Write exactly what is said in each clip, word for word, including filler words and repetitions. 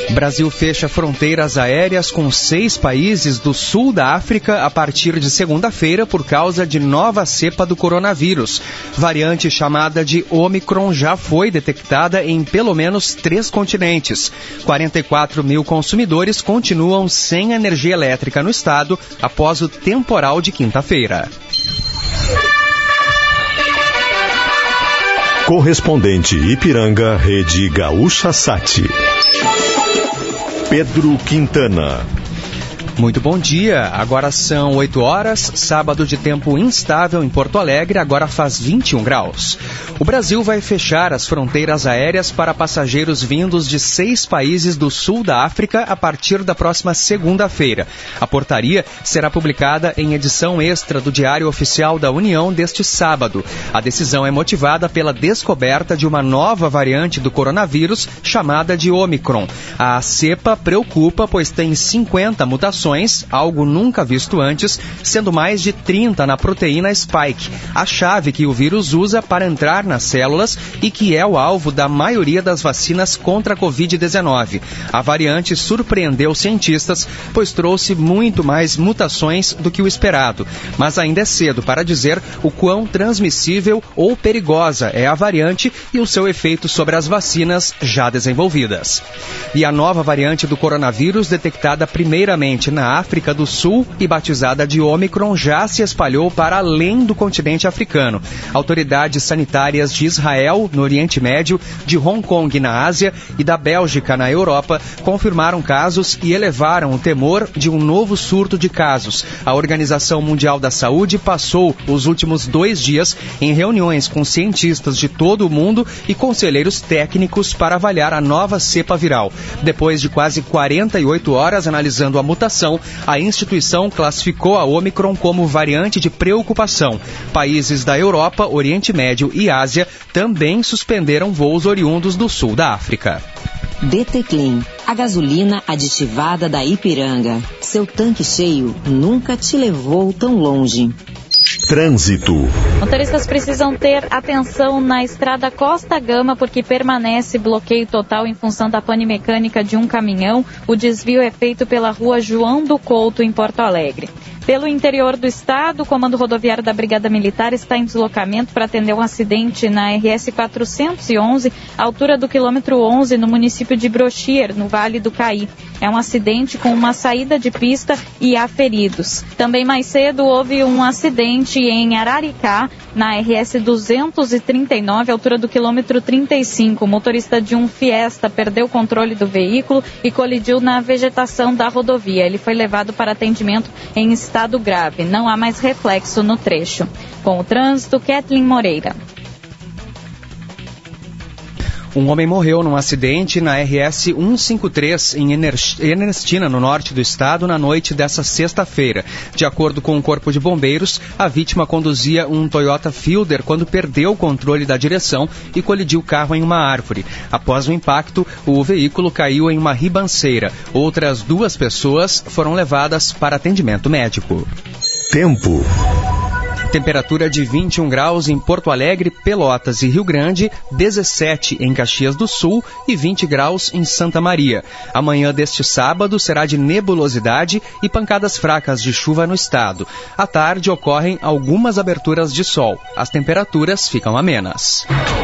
Brasil fecha fronteiras aéreas com seis países do sul da África a partir de segunda-feira por causa de nova cepa do coronavírus. Variante chamada de Omicron já foi detectada em pelo menos três continentes. quarenta e quatro mil consumidores continuam sem energia elétrica no estado após o temporal de quinta-feira. Correspondente Ipiranga, Rede Gaúcha Sat. Pedro Quintana. Muito bom dia, agora são oito horas, sábado de tempo instável em Porto Alegre, agora faz vinte e um graus. O Brasil vai fechar as fronteiras aéreas para passageiros vindos de seis países do sul da África a partir da próxima segunda-feira. A portaria será publicada em edição extra do Diário Oficial da União deste sábado. A decisão é motivada pela descoberta de uma nova variante do coronavírus chamada de Omicron. A cepa preocupa, pois tem cinquenta mutações, algo nunca visto antes, sendo mais de trinta na proteína spike, a chave que o vírus usa para entrar nas células e que é o alvo da maioria das vacinas contra a covid dezenove. A variante surpreendeu cientistas, pois trouxe muito mais mutações do que o esperado, mas ainda é cedo para dizer o quão transmissível ou perigosa é a variante e o seu efeito sobre as vacinas já desenvolvidas. E a nova variante do coronavírus, detectada primeiramente na Na África do Sul e batizada de Omicron, já se espalhou para além do continente africano. Autoridades sanitárias de Israel, no Oriente Médio, de Hong Kong, na Ásia, e da Bélgica, na Europa, confirmaram casos e elevaram o temor de um novo surto de casos. A Organização Mundial da Saúde passou os últimos dois dias em reuniões com cientistas de todo o mundo e conselheiros técnicos para avaliar a nova cepa viral. Depois de quase quarenta e oito horas analisando a mutação, a instituição classificou a Omicron como variante de preocupação. Países da Europa, Oriente Médio e Ásia também suspenderam voos oriundos do sul da África. D T Clean, a gasolina aditivada da Ipiranga. Seu tanque cheio nunca te levou tão longe. Trânsito. Motoristas precisam ter atenção na estrada Costa Gama porque permanece bloqueio total em função da pane mecânica de um caminhão. O desvio é feito pela rua João do Couto, em Porto Alegre. Pelo interior do estado, o Comando Rodoviário da Brigada Militar está em deslocamento para atender um acidente na R S quatrocentos e onze, altura do quilômetro onze, no município de Brochier, no Vale do Caí. É um acidente com uma saída de pista e há feridos. Também mais cedo houve um acidente em Araricá, na R S duzentos e trinta e nove, altura do quilômetro trinta e cinco. O motorista de um Fiesta perdeu o controle do veículo e colidiu na vegetação da rodovia. Ele foi levado para atendimento em estado grave. Não há mais reflexo no trecho. Com o trânsito, Kathleen Moreira. Um homem morreu num acidente na R S cento e cinquenta e três em Ernestina, no norte do estado, na noite dessa sexta-feira. De acordo com o Corpo de Bombeiros, a vítima conduzia um Toyota Fielder quando perdeu o controle da direção e colidiu o carro em uma árvore. Após o impacto, o veículo caiu em uma ribanceira. Outras duas pessoas foram levadas para atendimento médico. Tempo. Temperatura de vinte e um graus em Porto Alegre, Pelotas e Rio Grande, dezessete em Caxias do Sul e vinte graus em Santa Maria. Amanhã deste sábado será de nebulosidade e pancadas fracas de chuva no estado. À tarde ocorrem algumas aberturas de sol. As temperaturas ficam amenas.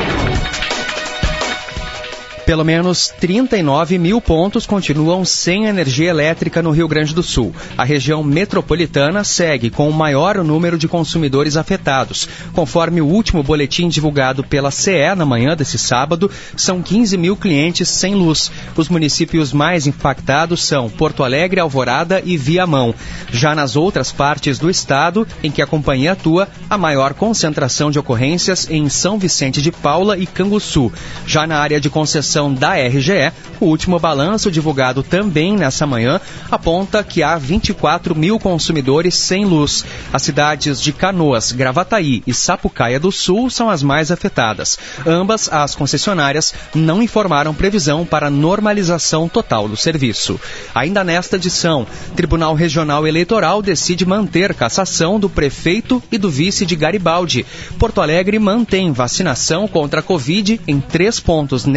Pelo menos trinta e nove mil pontos continuam sem energia elétrica no Rio Grande do Sul. A região metropolitana segue com o maior número de consumidores afetados. Conforme o último boletim divulgado pela C E na manhã desse sábado, são quinze mil clientes sem luz. Os municípios mais impactados são Porto Alegre, Alvorada e Viamão. Já nas outras partes do estado, em que a companhia atua, a maior concentração de ocorrências em São Vicente de Paula e Canguçu. Já na área de concessão da R G E, o último balanço divulgado também nessa manhã aponta que há vinte e quatro mil consumidores sem luz. As cidades de Canoas, Gravataí e Sapucaia do Sul são as mais afetadas. Ambas as concessionárias não informaram previsão para normalização total do serviço. Ainda nesta edição, Tribunal Regional Eleitoral decide manter cassação do prefeito e do vice de Garibaldi. Porto Alegre mantém vacinação contra a Covid em três pontos neste sábado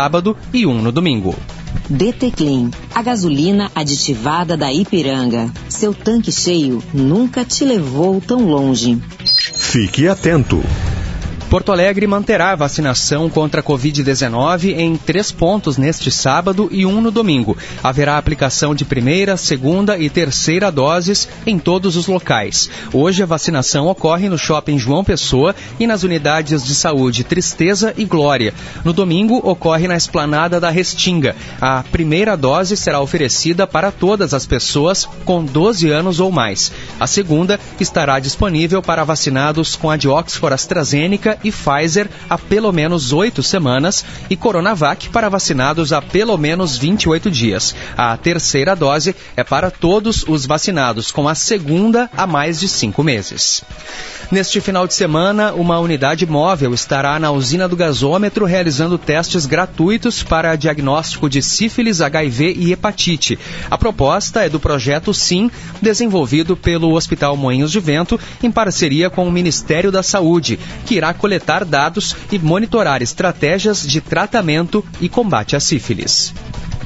sábado e um no domingo. D T Clean, a gasolina aditivada da Ipiranga. Seu tanque cheio nunca te levou tão longe. Fique atento. Porto Alegre manterá a vacinação contra a covid dezenove em três pontos neste sábado e um no domingo. Haverá aplicação de primeira, segunda e terceira doses em todos os locais. Hoje a vacinação ocorre no Shopping João Pessoa e nas unidades de saúde Tristeza e Glória. No domingo ocorre na Esplanada da Restinga. A primeira dose será oferecida para todas as pessoas com doze anos ou mais. A segunda estará disponível para vacinados com a de Oxford AstraZeneca e Pfizer há pelo menos oito semanas e Coronavac para vacinados há pelo menos vinte e oito dias. A terceira dose é para todos os vacinados com a segunda há mais de cinco meses. Neste final de semana, uma unidade móvel estará na usina do gasômetro realizando testes gratuitos para diagnóstico de sífilis, H I V e hepatite. A proposta é do projeto Sim, desenvolvido pelo Hospital Moinhos de Vento em parceria com o Ministério da Saúde, que irá coletar dados e monitorar estratégias de tratamento e combate à sífilis.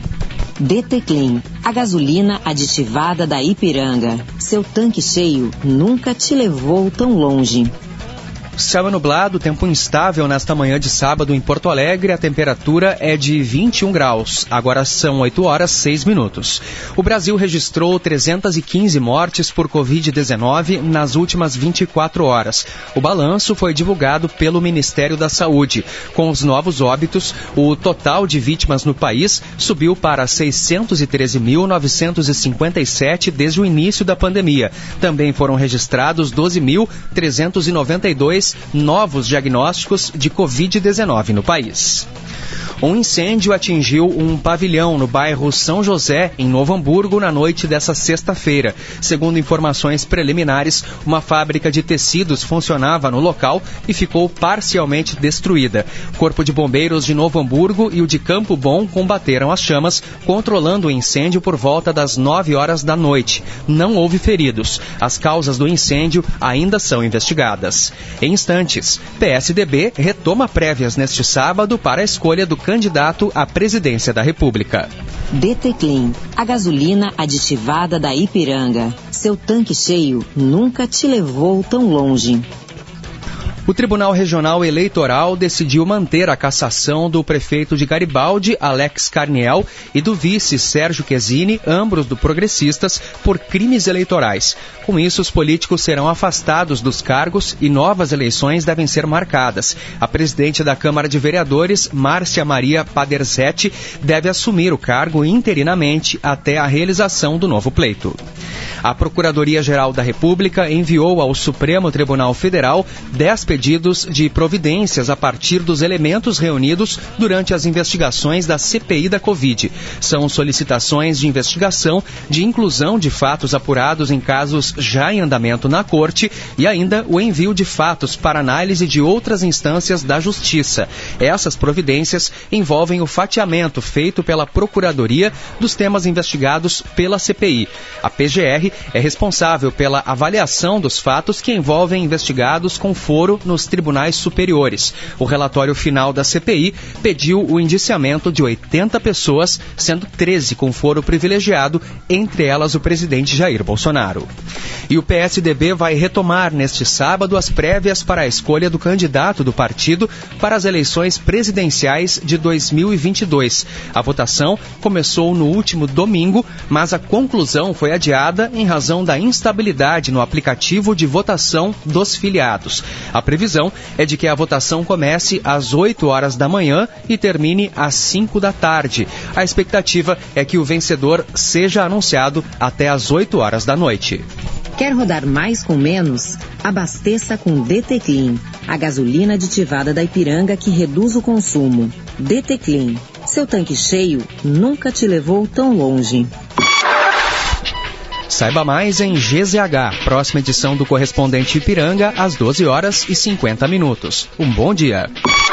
D T Clean, a gasolina aditivada da Ipiranga. Seu tanque cheio nunca te levou tão longe. Céu é nublado, tempo instável nesta manhã de sábado em Porto Alegre. A temperatura é de vinte e um graus. Agora são oito horas e seis minutos. O Brasil registrou trezentas e quinze mortes por covid dezenove nas últimas vinte e quatro horas. O balanço foi divulgado pelo Ministério da Saúde. Com os novos óbitos, o total de vítimas no país subiu para seiscentos e treze mil novecentos e cinquenta e sete desde o início da pandemia. Também foram registrados doze mil trezentos e noventa e dois novos diagnósticos de covid dezenove no país. Um incêndio atingiu um pavilhão no bairro São José, em Novo Hamburgo, na noite dessa sexta-feira. Segundo informações preliminares, uma fábrica de tecidos funcionava no local e ficou parcialmente destruída. O Corpo de Bombeiros de Novo Hamburgo e o de Campo Bom combateram as chamas, controlando o incêndio por volta das nove horas da noite. Não houve feridos. As causas do incêndio ainda são investigadas. Em instantes, P S D B retoma prévias neste sábado para a escolha do candidato à presidência da República. D T Clean, a gasolina aditivada da Ipiranga. Seu tanque cheio nunca te levou tão longe. O Tribunal Regional Eleitoral decidiu manter a cassação do prefeito de Garibaldi, Alex Carniel, e do vice, Sérgio Quesini, ambos do Progressistas, por crimes eleitorais. Com isso, os políticos serão afastados dos cargos e novas eleições devem ser marcadas. A presidente da Câmara de Vereadores, Márcia Maria Paderzetti, deve assumir o cargo interinamente até a realização do novo pleito. A Procuradoria-Geral da República enviou ao Supremo Tribunal Federal dez pedidos de providências a partir dos elementos reunidos durante as investigações da C P I da Covid. São solicitações de investigação de inclusão de fatos apurados em casos já em andamento na Corte e ainda o envio de fatos para análise de outras instâncias da Justiça. Essas providências envolvem o fatiamento feito pela Procuradoria dos temas investigados pela C P I. A P G R é responsável pela avaliação dos fatos que envolvem investigados com foro nos tribunais superiores. O relatório final da C P I pediu o indiciamento de oitenta pessoas, sendo treze com foro privilegiado, entre elas o presidente Jair Bolsonaro. E o P S D B vai retomar neste sábado as prévias para a escolha do candidato do partido para as eleições presidenciais de dois mil e vinte e dois. A votação começou no último domingo, mas a conclusão foi adiada em razão da instabilidade no aplicativo de votação dos filiados. A previsão é de que a votação comece às oito horas da manhã e termine às cinco da tarde. A expectativa é que o vencedor seja anunciado até às oito horas da noite. Quer rodar mais com menos? Abasteça com D T Clean, a gasolina aditivada da Ipiranga que reduz o consumo. D T Clean, seu tanque cheio nunca te levou tão longe. Saiba mais em G Z H, próxima edição do Correspondente Ipiranga, às doze horas e cinquenta minutos. Um bom dia.